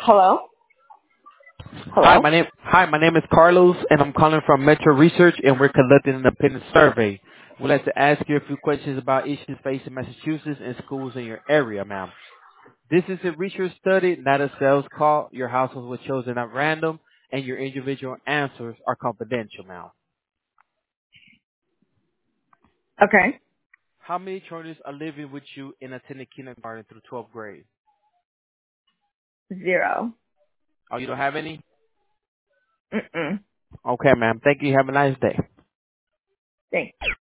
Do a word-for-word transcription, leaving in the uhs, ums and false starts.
Hello? Hi, Hello? my name Hi, my name is Carlos, and I'm calling from Metro Research, and we're conducting an opinion survey. We'd like to ask you a few questions about issues facing Massachusetts and schools in your area, ma'am. This is a research study, not a sales call. Your household was chosen at random, and your individual answers are confidential, ma'am. Okay. How many children are living with you and attending kindergarten through twelfth grade? Zero. Oh, you don't have any? Mm-mm. Okay, ma'am. Thank you. Have a nice day. Thanks.